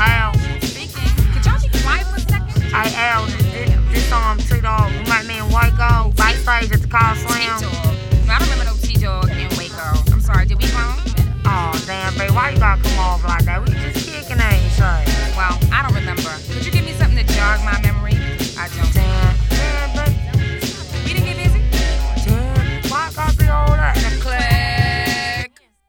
Al. Speaking. Could y'all be quiet for a second? Hey, Al, this T-Dog with my man White Gold, backstage at the T-Dog. Coliseum. I don't remember no